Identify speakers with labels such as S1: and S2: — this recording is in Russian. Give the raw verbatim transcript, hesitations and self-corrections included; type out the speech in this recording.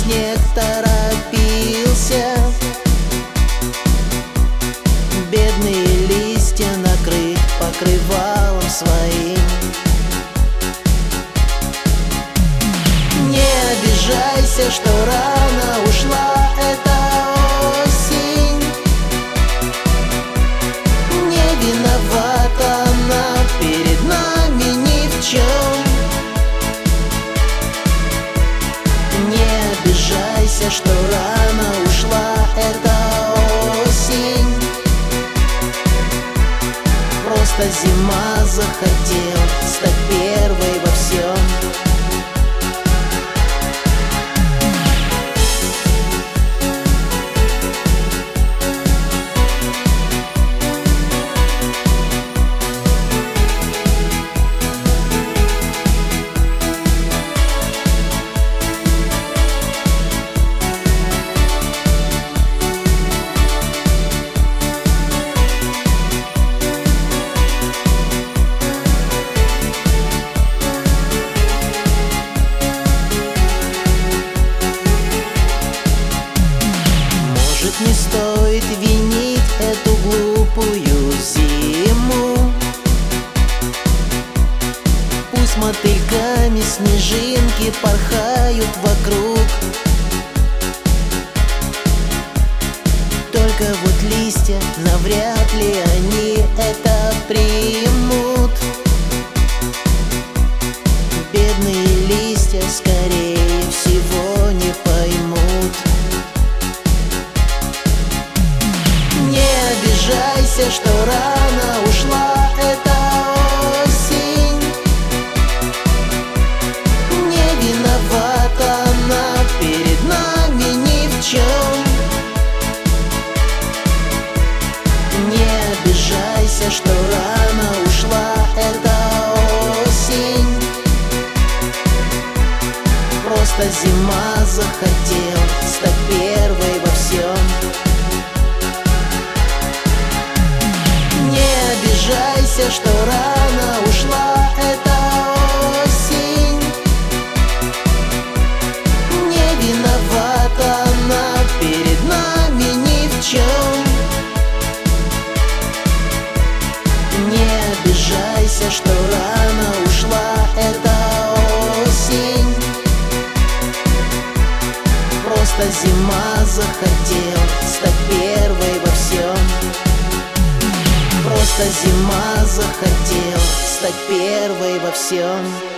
S1: снег торопился. Бедные листья накрыть покрывалом своим. Не обижайся, что рано ушла эта осень. Не виновата она перед нами ни в чем. Не обижайся, что рано ушла эта осень. Просто зима захотела стать первой во всем. Не стоит винить эту глупую зиму. Пусть мотыльками снежинки порхают вокруг. Только вот листья, навряд ли они это примут. Бедные листья, скорее всего, не поймут. Не обижайся, что рано ушла эта осень. Не виновата она перед нами ни в чем. Не обижайся, что рано ушла эта осень. Просто зима захотела стать первой во всем. Не обижайся, что рано ушла эта осень. Не виновата она перед нами ни в чем. Не обижайся, что рано ушла эта осень. Просто зима захотела стать первой во всем. Просто зима захотела стать первой во всем.